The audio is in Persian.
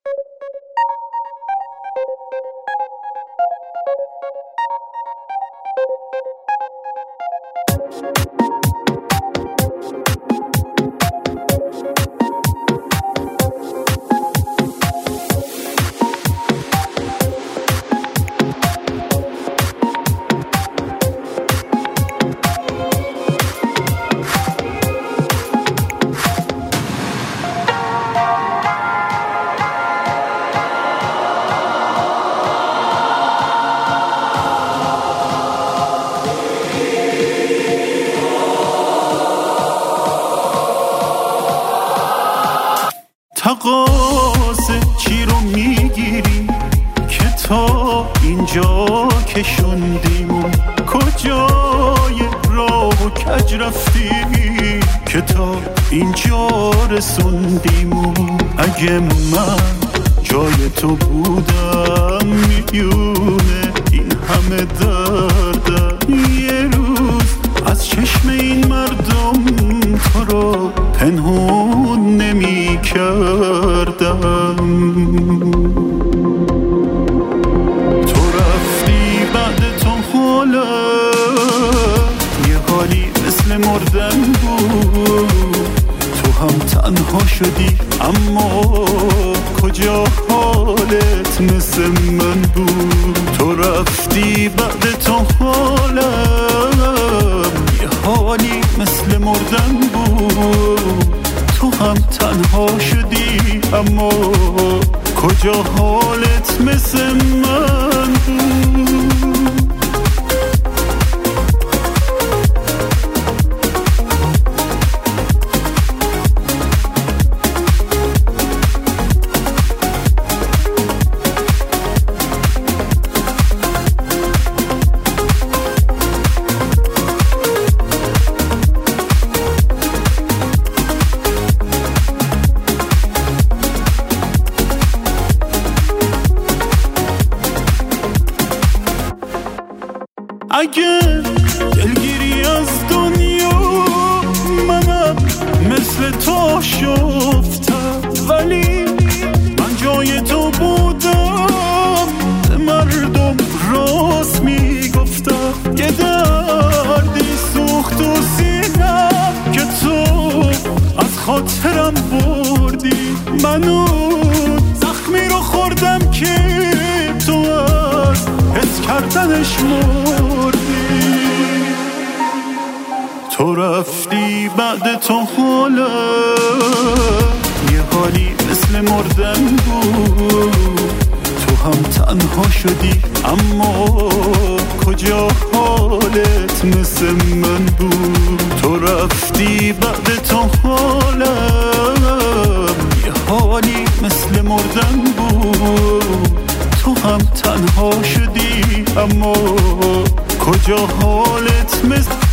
تقاضه چی رو میگیری که تا اینجا کشوندیم؟ کجای راه و کج رفتی که تا اینجا رسوندیم؟ اگه من جای تو بودم میدونه این همه دردم یه روز از چشم این مردم تو رو پنهون نمی کردم. تو رفتی بعد تو حالا یه حالی مثل مردن بود. تو هم تنها شدی اما کجا حالت مثل من بود؟ تو رفتی بعد تو حالا یه حالی مثل مردن بود. تو هم تنها شدی اما کجا حالت مثل من بود؟ اگه دلگیری از دنیا منم مثل تو شفتم، ولی من جای تو بودم به مردم راست میگفتم. یه دردی سوخت تو سینم که تو از خاطرم بردی. منو زخمی رو خوردم که تو از حس کردنش مردی. تو رفتی بعد تو حالا یه حالی مثل مردن بود. تو هم تنها شدی اما کجا حالت مثل من بود؟ تو رفتی بعد تو حالا یه حالی مثل مردن بود. تو هم تنها شدی اما کجا حالت مثل